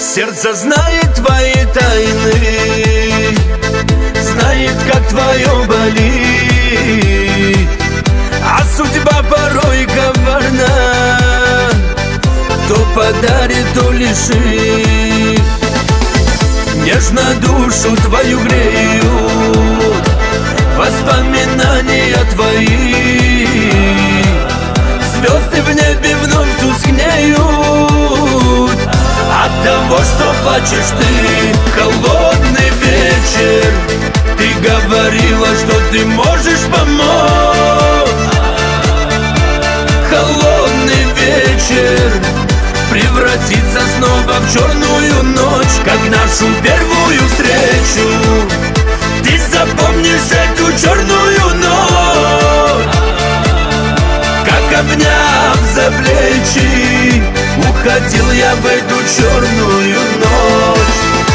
Сердце знает твои тайны, знает, как твое болит, а судьба порой коварна, то подарит, то лишит. Нежно душу твою греют воспоминания твои, звезды в небе вновь тускнеют от того, что плачешь ты. Холодный вечер, ты говорила, что ты можешь помочь. Холодный вечер превратится снова в черную ночь, как нашу первую встречу. Ты запомнишь эту черную ночь, как, обняв за плечи, уходил я в эту черную ночь.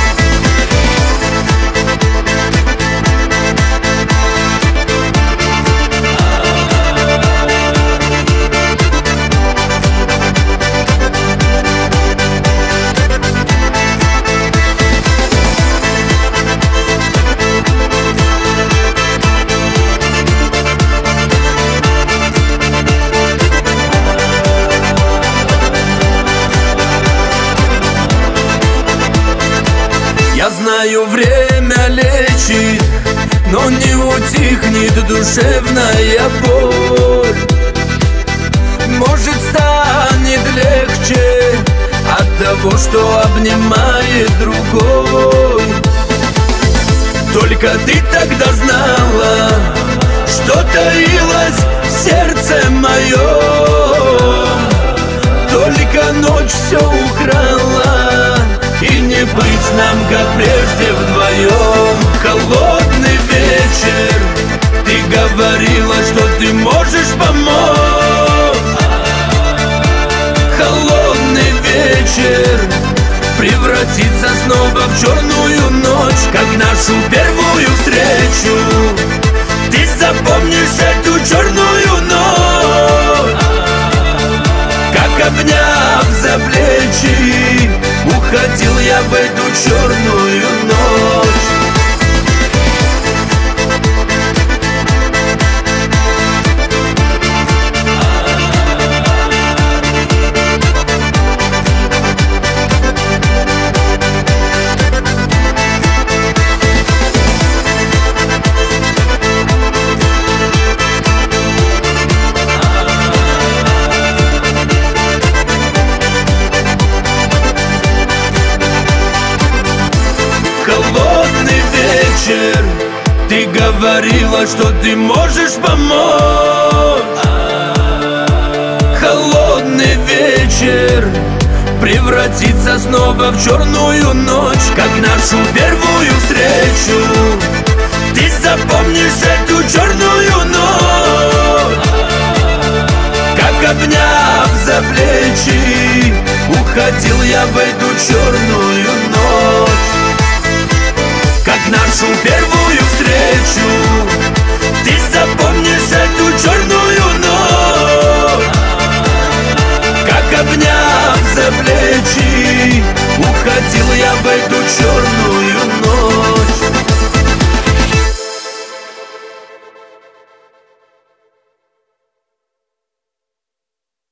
Я знаю, время лечит, но не утихнет душевная боль. Может, станет легче от того, что обнимает другой. Только ты тогда знала, что таилось в сердце моем. Только ночь все украла, и не быть нам, как прежде, вдвоем. Холодный вечер, ты говорила, что ты можешь помочь. Холодный вечер превратится снова в черную ночь, как нашу первую встречу. Ты запомнишь эту черную ночь, как, обняв за плечи, уходил я в эту черную ночь. Холодный вечер, ты говорила, что ты можешь помочь. Холодный вечер превратится снова в черную ночь, как нашу первую встречу. Ты запомнишь эту черную ночь, как, обняв за плечи, уходил я в эту черную ночь, как нашу первую встречу. Ты запомнишь эту черную ночь, как, обняв за плечи,